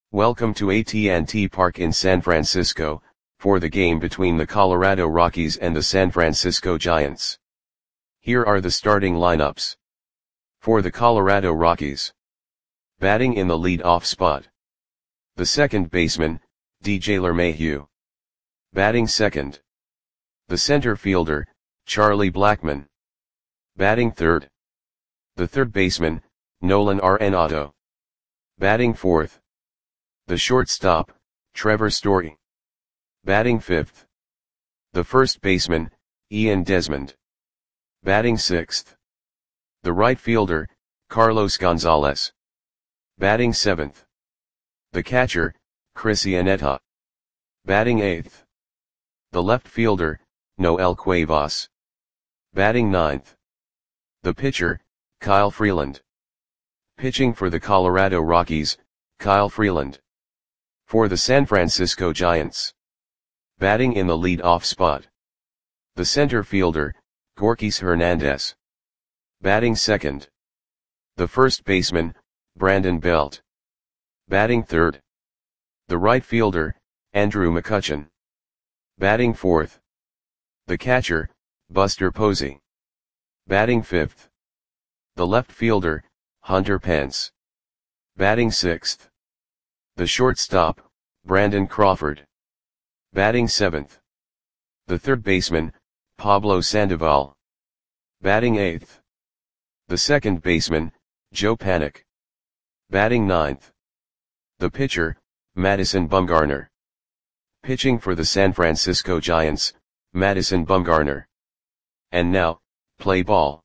Welcome to AT&T Park in San Francisco, for the game between the Colorado Rockies and the San Francisco Giants. Here are the starting lineups. For the Colorado Rockies. Batting in the lead-off spot. The second baseman, DJ LeMahieu. Batting second. The center fielder, Charlie Blackmon. Batting third. The third baseman, Nolan Arenado. Batting fourth. The shortstop, Trevor Story. Batting fifth. The first baseman, Ian Desmond. Batting sixth. The right fielder, Carlos Gonzalez. Batting seventh. The catcher, Chris Iannetta. Batting eighth. The left fielder, Noel Cuevas. Batting ninth. The pitcher, Kyle Freeland. Pitching for the Colorado Rockies, Kyle Freeland. For the San Francisco Giants. Batting in the lead-off spot. The center fielder, Gorkys Hernandez. Batting second. The first baseman, Brandon Belt. Batting third. The right fielder, Andrew McCutchen. Batting fourth. The catcher, Buster Posey. Batting fifth. The left fielder, Hunter Pence. Batting sixth. The shortstop, Brandon Crawford. Batting seventh. The third baseman, Pablo Sandoval. Batting eighth. The second baseman, Joe Panik. Batting ninth. The pitcher, Madison Bumgarner. Pitching for the San Francisco Giants, Madison Bumgarner. And now, play ball.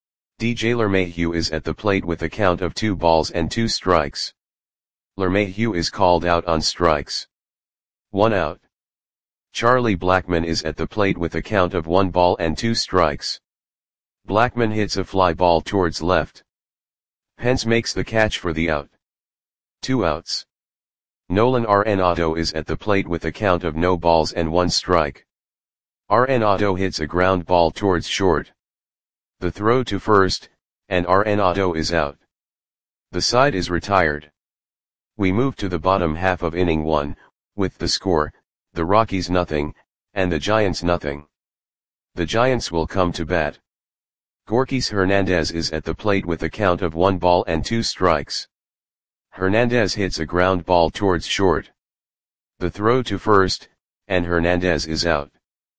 DJ LeMahieu is at the plate with a count of 2 balls and 2 strikes. LeMahieu is called out on strikes. 1 out. Charlie Blackmon is at the plate with a count of 1 ball and 2 strikes. Blackmon hits a fly ball towards left. Pence makes the catch for the out. 2 outs. Nolan Arenado is at the plate with a count of no balls and 1 strike. Arenado hits a ground ball towards short. The throw to first, and Arenado is out. The side is retired. We move to the bottom half of inning 1, with the score, the Rockies nothing, and the Giants nothing. The Giants will come to bat. Gorkys Hernandez is at the plate with a count of 1 ball and 2 strikes. Hernandez hits a ground ball towards short. The throw to first, and Hernandez is out.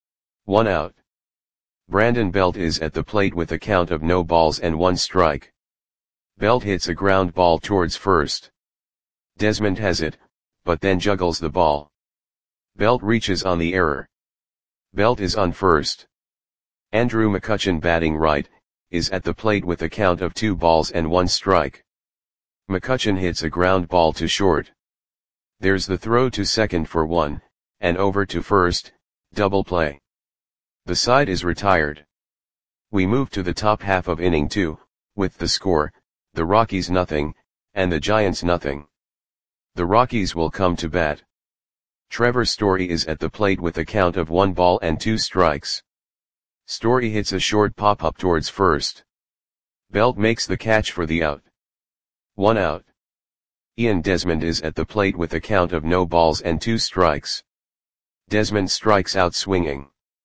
1 out. Brandon Belt is at the plate with a count of no balls and 1 strike. Belt hits a ground ball towards first. Desmond has it, but then juggles the ball. Belt reaches on the error. Belt is on first. Andrew McCutchen, batting right, is at the plate with a count of 2 balls and 1 strike. McCutchen hits a ground ball to short. There's the throw to second for 1, and over to first, double play. The side is retired. We move to the top half of inning 2, with the score, the Rockies nothing, and the Giants nothing. The Rockies will come to bat. Trevor Story is at the plate with a count of 1 ball and 2 strikes. Story hits a short pop-up towards first. Belt makes the catch for the out. 1 out. Ian Desmond is at the plate with a count of no balls and 2 strikes. Desmond strikes out swinging.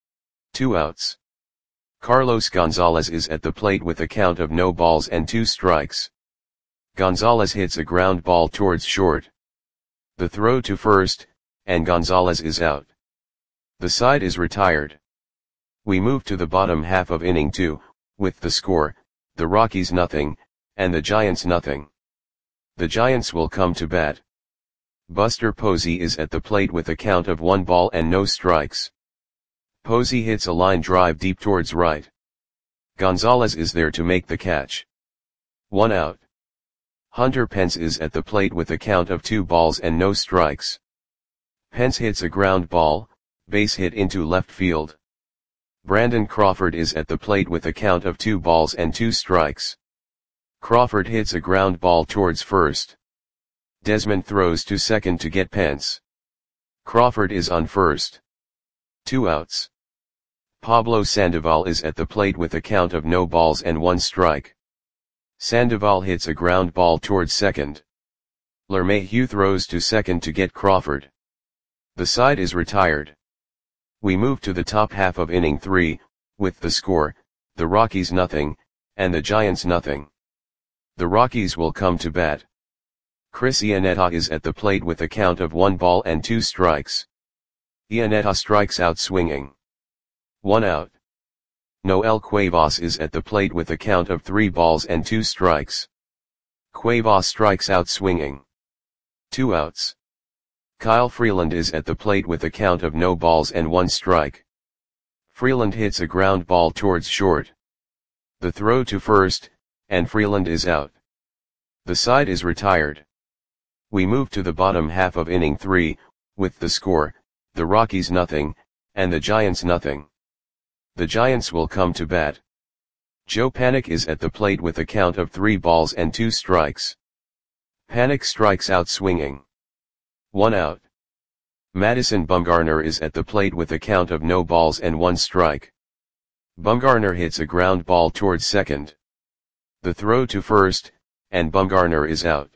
2 outs. Carlos Gonzalez is at the plate with a count of no balls and 2 strikes. Gonzalez hits a ground ball towards short. The throw to first, and Gonzalez is out. The side is retired. We move to the bottom half of inning 2, with the score, the Rockies nothing, and the Giants nothing. The Giants will come to bat. Buster Posey is at the plate with a count of 1 ball and no strikes. Posey hits a line drive deep towards right. Gonzalez is there to make the catch. 1 out. Hunter Pence is at the plate with a count of 2 balls and no strikes. Pence hits a ground ball, base hit into left field. Brandon Crawford is at the plate with a count of 2 balls and 2 strikes. Crawford hits a ground ball towards first. Desmond throws to second to get Pence. Crawford is on first. 2 outs. Pablo Sandoval is at the plate with a count of no balls and 1 strike. Sandoval hits a ground ball towards second. LeMahieu throws to second to get Crawford. The side is retired. We move to the top half of inning 3, with the score, the Rockies nothing, and the Giants nothing. The Rockies will come to bat. Chris Iannetta is at the plate with a count of 1 ball and 2 strikes. Iannetta strikes out swinging. 1 out. Noel Cuevas is at the plate with a count of 3 balls and 2 strikes. Cuevas strikes out swinging. 2 outs. Kyle Freeland is at the plate with a count of no balls and 1 strike. Freeland hits a ground ball towards short. The throw to first, and Freeland is out. The side is retired. We move to the bottom half of inning 3, with the score, the Rockies nothing, and the Giants nothing. The Giants will come to bat. Joe Panik is at the plate with a count of 3 balls and 2 strikes. Panik strikes out swinging. 1 out. Madison Bumgarner is at the plate with a count of no balls and 1 strike. Bumgarner hits a ground ball towards second. The throw to first, and Bumgarner is out.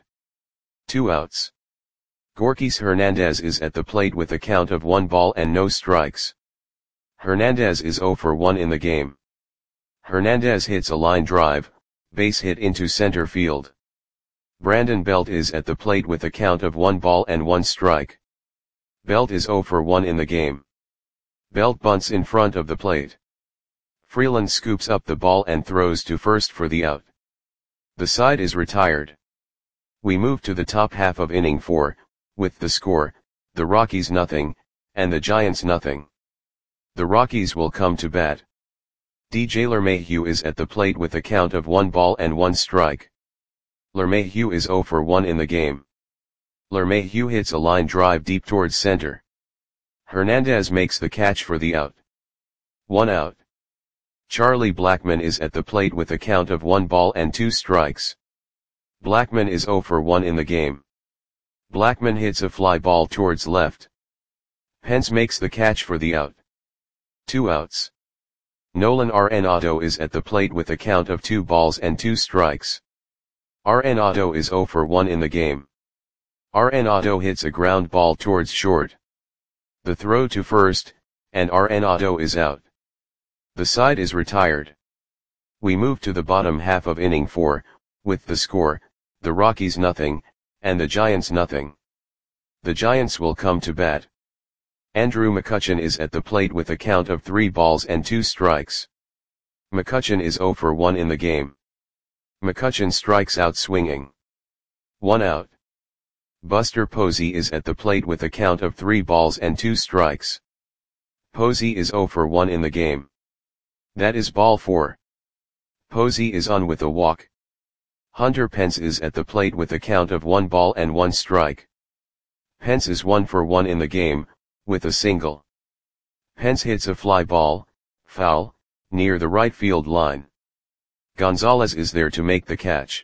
2 outs. Gorkys Hernandez is at the plate with a count of 1 ball and no strikes. Hernandez is 0 for 1 in the game. Hernandez hits a line drive, base hit into center field. Brandon Belt is at the plate with a count of 1 ball and 1 strike. Belt is 0 for 1 in the game. Belt bunts in front of the plate. Freeland scoops up the ball and throws to first for the out. The side is retired. We move to the top half of inning 4, with the score, the Rockies nothing, and the Giants nothing. The Rockies will come to bat. DJ LeMahieu is at the plate with a count of 1 ball and 1 strike. LeMahieu is 0 for 1 in the game. LeMahieu hits a line drive deep towards center. Hernandez makes the catch for the out. 1 out. Charlie Blackmon is at the plate with a count of 1 ball and 2 strikes. Blackmon is 0 for 1 in the game. Blackmon hits a fly ball towards left. Pence makes the catch for the out. 2 outs. Nolan Arenado is at the plate with a count of 2 balls and 2 strikes. Arenado is 0 for 1 in the game. Arenado hits a ground ball towards short. The throw to first, and Arenado is out. The side is retired. We move to the bottom half of inning 4, with the score, the Rockies nothing, and the Giants nothing. The Giants will come to bat. Andrew McCutchen is at the plate with a count of 3 balls and 2 strikes. McCutchen is 0 for 1 in the game. McCutchen strikes out swinging. 1 out. Buster Posey is at the plate with a count of 3 balls and 2 strikes. Posey is 0 for 1 in the game. That is ball 4. Posey is on with a walk. Hunter Pence is at the plate with a count of 1 ball and 1 strike. Pence is 1 for 1 in the game, with a single. Pence hits a fly ball, foul, near the right field line. Gonzalez is there to make the catch.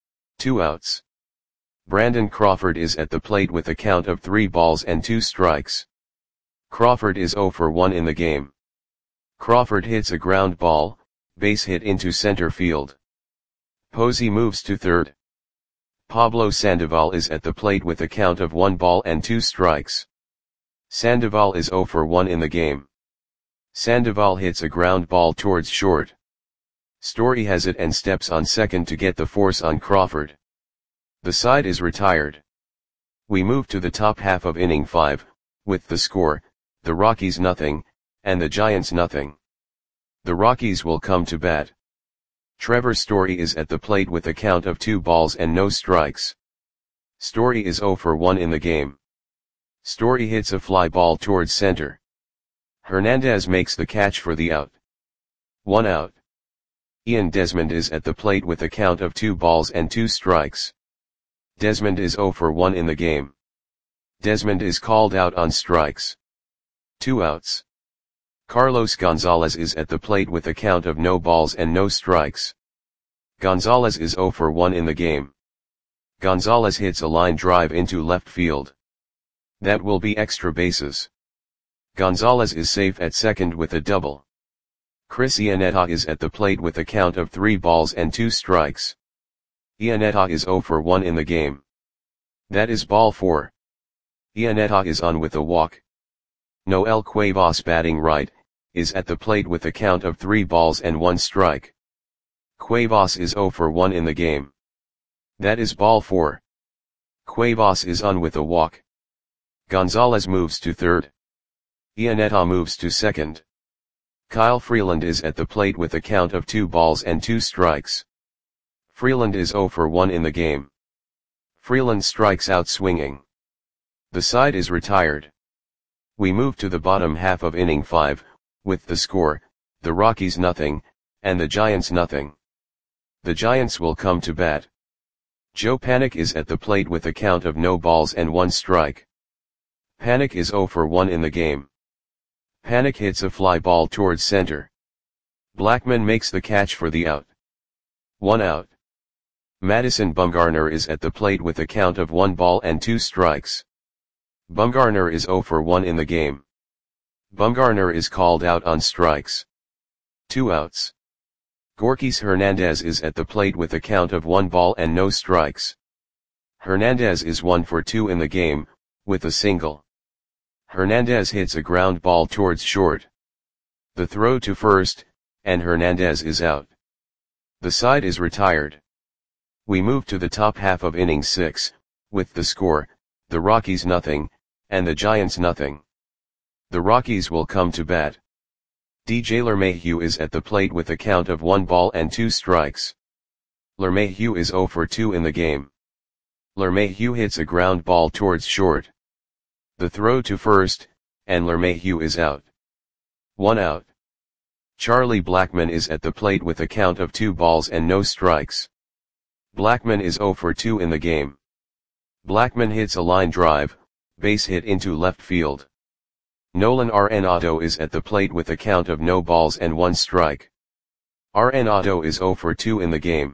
2 outs. Brandon Crawford is at the plate with a count of 3 balls and 2 strikes. Crawford is 0 for 1 in the game. Crawford hits a ground ball, base hit into center field. Posey moves to third. Pablo Sandoval is at the plate with a count of 1 ball and 2 strikes. Sandoval is 0 for 1 in the game. Sandoval hits a ground ball towards short. Story has it and steps on second to get the force on Crawford. The side is retired. We move to the top half of inning 5, with the score, the Rockies nothing, and the Giants nothing. The Rockies will come to bat. Trevor Story is at the plate with a count of 2 balls and no strikes. Story is 0 for 1 in the game. Story hits a fly ball towards center. Hernandez makes the catch for the out. 1 out. Ian Desmond is at the plate with a count of 2 balls and 2 strikes. Desmond is 0 for 1 in the game. Desmond is called out on strikes. 2 outs. Carlos Gonzalez is at the plate with a count of no balls and no strikes. Gonzalez is 0 for 1 in the game. Gonzalez hits a line drive into left field. That will be extra bases. Gonzalez is safe at second with a double. Chris Iannetta is at the plate with a count of 3 balls and 2 strikes. Iannetta is 0 for 1 in the game. That is ball 4. Ianetta is on with a walk. Noel Cuevas batting right, is at the plate with a count of 3 balls and 1 strike. Cuevas is 0 for 1 in the game. That is ball 4. Cuevas is on with a walk. Gonzalez moves to third. Ianetta moves to second. Kyle Freeland is at the plate with a count of 2 balls and 2 strikes. Freeland is 0 for 1 in the game. Freeland strikes out swinging. The side is retired. We move to the bottom half of inning 5, with the score, the Rockies nothing, and the Giants nothing. The Giants will come to bat. Joe Panik is at the plate with a count of no balls and 1 strike. Panik is 0 for 1 in the game. Panik hits a fly ball towards center. Blackman makes the catch for the out. 1 out. Madison Bumgarner is at the plate with a count of 1 ball and 2 strikes. Bumgarner is 0 for 1 in the game. Bumgarner is called out on strikes. 2 outs. Gorkys Hernandez is at the plate with a count of 1 ball and no strikes. Hernandez is 1 for 2 in the game, with a single. Hernandez hits a ground ball towards short. The throw to first, and Hernandez is out. The side is retired. We move to the top half of inning 6, with the score, the Rockies nothing, and the Giants nothing. The Rockies will come to bat. DJ LeMahieu is at the plate with a count of 1 ball and 2 strikes. LeMahieu is 0 for 2 in the game. LeMahieu hits a ground ball towards short. The throw to first, and LeMahieu is out. 1 out. Charlie Blackmon is at the plate with a count of 2 balls and no strikes. Blackmon is 0 for 2 in the game. Blackmon hits a line drive, base hit into left field. Nolan Arenado is at the plate with a count of no balls and 1 strike. Arenado is 0 for 2 in the game.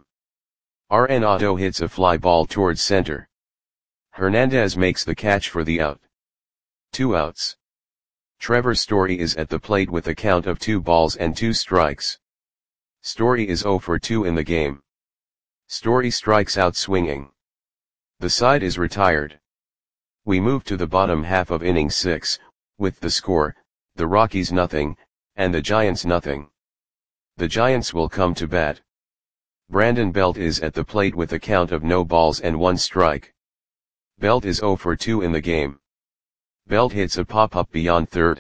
Arenado hits a fly ball towards center. Hernandez makes the catch for the out. 2 outs. Trevor Story is at the plate with a count of 2 balls and 2 strikes. Story is 0 for 2 in the game. Story strikes out swinging. The side is retired. We move to the bottom half of inning 6, with the score, the Rockies nothing, and the Giants nothing. The Giants will come to bat. Brandon Belt is at the plate with a count of no balls and 1 strike. Belt is 0 for 2 in the game. Belt hits a pop-up beyond third.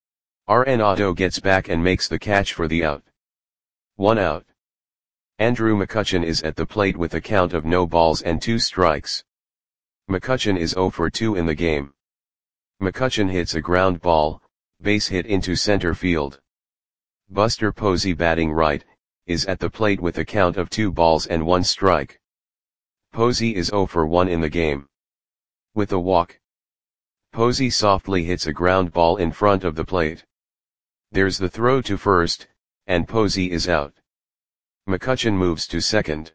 Arenado gets back and makes the catch for the out. 1 out. Andrew McCutchen is at the plate with a count of no balls and 2 strikes. McCutchen is 0 for 2 in the game. McCutchen hits a ground ball, base hit into center field. Buster Posey batting right, is at the plate with a count of 2 balls and 1 strike. Posey is 0 for 1 in the game. With a walk. Posey softly hits a ground ball in front of the plate. There's the throw to first, and Posey is out. McCutchen moves to second.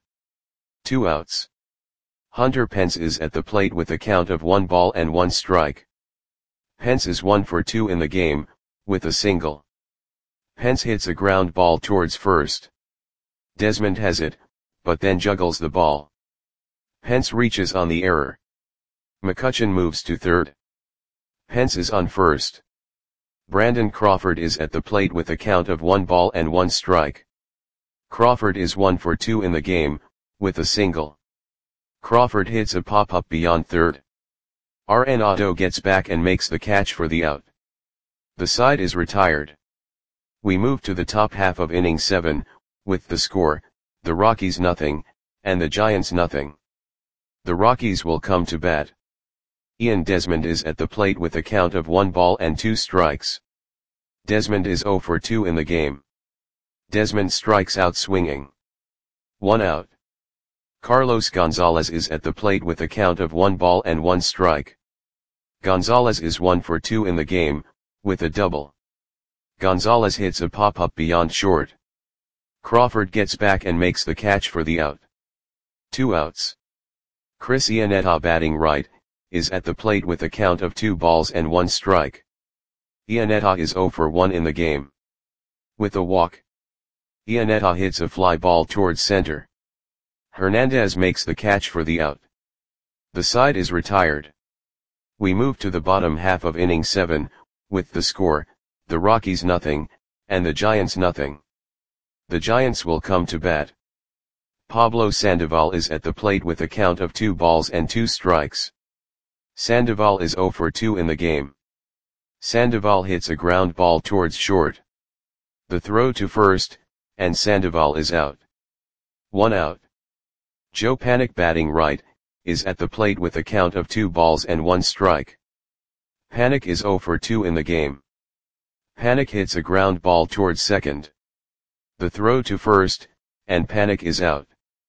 2 outs. Hunter Pence is at the plate with a count of 1 ball and 1 strike. Pence is 1 for 2 in the game, with a single. Pence hits a ground ball towards first. Desmond has it, but then juggles the ball. Pence reaches on the error. McCutchen moves to third. Pence is on first. Brandon Crawford is at the plate with a count of 1 ball and 1 strike. Crawford is 1 for 2 in the game, with a single. Crawford hits a pop-up beyond third. Arenado gets back and makes the catch for the out. The side is retired. We move to the top half of inning 7, with the score, the Rockies nothing, and the Giants nothing. The Rockies will come to bat. Ian Desmond is at the plate with a count of 1 ball and 2 strikes. Desmond is 0 for 2 in the game. Desmond strikes out swinging. 1 out. Carlos Gonzalez is at the plate with a count of 1 ball and 1 strike. Gonzalez is 1 for 2 in the game, with a double. Gonzalez hits a pop-up beyond short. Crawford gets back and makes the catch for the out. 2 outs. Chris Iannetta batting right, is at the plate with a count of 2 balls and 1 strike. Iannetta is 0 for 1 in the game. With a walk. Iannetta hits a fly ball towards center. Hernandez makes the catch for the out. The side is retired. We move to the bottom half of inning 7, with the score, the Rockies nothing, and the Giants nothing. The Giants will come to bat. Pablo Sandoval is at the plate with a count of 2 balls and 2 strikes. Sandoval is 0 for 2 in the game. Sandoval hits a ground ball towards short. The throw to first, and Sandoval is out. 1 out. Joe Panik, batting right, is at the plate with a count of 2 balls and 1 strike. Panik is 0 for 2 in the game. Panik hits a ground ball towards second. The throw to first, and Panik is out.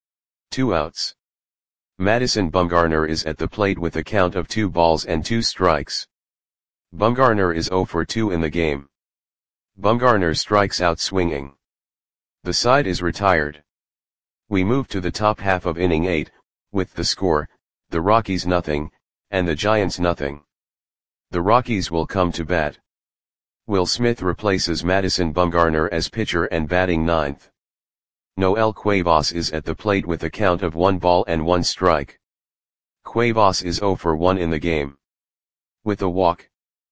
2 outs. Madison Bumgarner is at the plate with a count of 2 balls and 2 strikes. Bumgarner is 0 for 2 in the game. Bumgarner strikes out swinging. The side is retired. We move to the top half of inning 8, with the score, the Rockies nothing, and the Giants nothing. The Rockies will come to bat. Will Smith replaces Madison Bumgarner as pitcher and batting ninth. Noel Cuevas is at the plate with a count of 1 ball and 1 strike. Cuevas is 0 for 1 in the game. With a walk,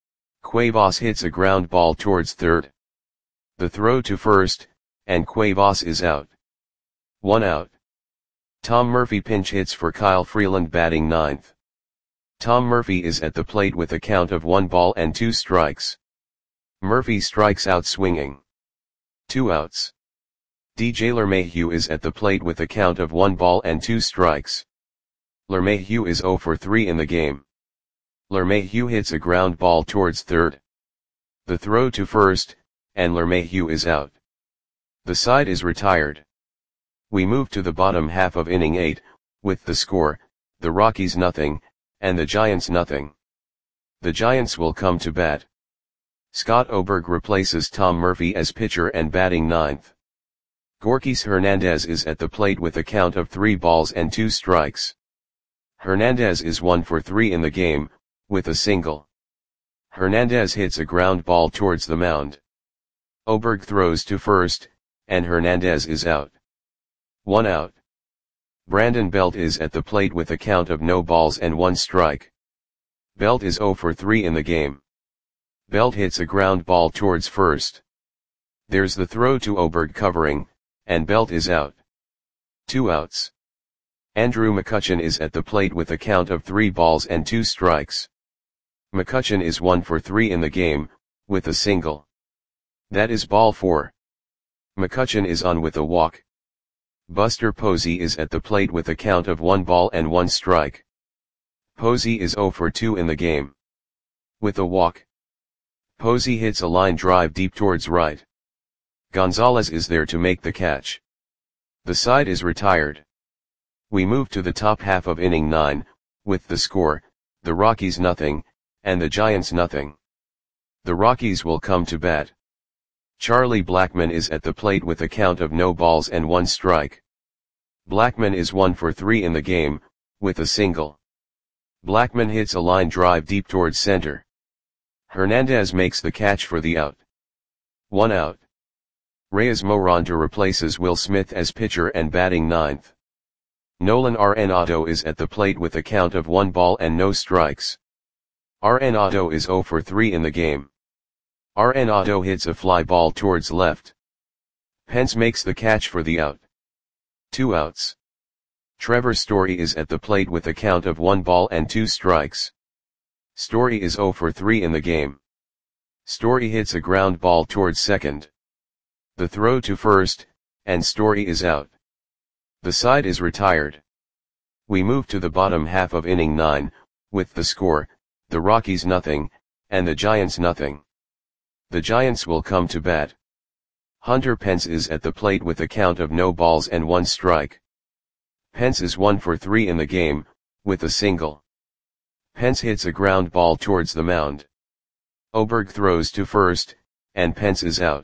Cuevas hits a ground ball towards third. The throw to first, and Cuevas is out. 1 out. Tom Murphy pinch hits for Kyle Freeland, batting ninth. Tom Murphy is at the plate with a count of 1 ball and 2 strikes. Murphy strikes out swinging. 2 outs. DJ LeMahieu is at the plate with a count of 1 ball and 2 strikes. LeMahieu is 0 for 3 in the game. LeMahieu hits a ground ball towards third. The throw to first, and LeMahieu is out. The side is retired. We move to the bottom half of inning 8, with the score, the Rockies nothing, and the Giants nothing. The Giants will come to bat. Scott Oberg replaces Tom Murphy as pitcher and batting ninth. Gorkys Hernandez is at the plate with a count of 3 balls and 2 strikes. Hernandez is 1 for 3 in the game, with a single. Hernandez hits a ground ball towards the mound. Oberg throws to first, and Hernandez is out. 1 out. Brandon Belt is at the plate with a count of no balls and 1 strike. Belt is 0 for 3 in the game. Belt hits a ground ball towards first. There's the throw to Oberg covering, and Belt is out. 2 outs. Andrew McCutchen is at the plate with a count of 3 balls and 2 strikes. McCutchen is 1 for 3 in the game, with a single. That is ball 4. McCutchen is on with a walk. Buster Posey is at the plate with a count of 1 ball and 1 strike. Posey is 0 for 2 in the game. With a walk, Posey hits a line drive deep towards right. Gonzalez is there to make the catch. The side is retired. We move to the top half of inning 9, with the score, the Rockies nothing, and the Giants nothing. The Rockies will come to bat. Charlie Blackmon is at the plate with a count of no balls and 1 strike. Blackmon is 1 for 3 in the game, with a single. Blackmon hits a line drive deep towards center. Hernandez makes the catch for the out. 1 out. Reyes Moronta replaces Will Smith as pitcher and batting ninth. Nolan Arenado is at the plate with a count of 1 ball and no strikes. Arenado is 0 for 3 in the game. Arenado hits a fly ball towards left. Pence makes the catch for the out. 2 outs. Trevor Story is at the plate with a count of 1 ball and 2 strikes. Story is 0 for 3 in the game. Story hits a ground ball towards second. The throw to first, and Story is out. The side is retired. We move to the bottom half of inning 9, with the score, the Rockies nothing, and the Giants nothing. The Giants will come to bat. Hunter Pence is at the plate with a count of no balls and 1 strike. Pence is 1 for 3 in the game, with a single. Pence hits a ground ball towards the mound. Oberg throws to first, and Pence is out.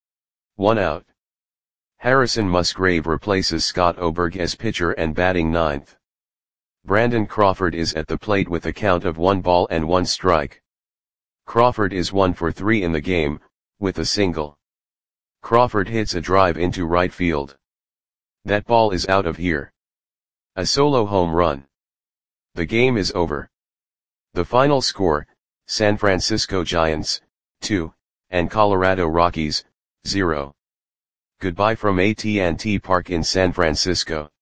1 out. Harrison Musgrave replaces Scott Oberg as pitcher and batting ninth. Brandon Crawford is at the plate with a count of 1 ball and 1 strike. Crawford is 1 for 3 in the game, with a single. Crawford hits a drive into right field. That ball is out of here. A solo home run. The game is over. The final score, San Francisco Giants, 2, and Colorado Rockies, 0. Goodbye from AT&T Park in San Francisco.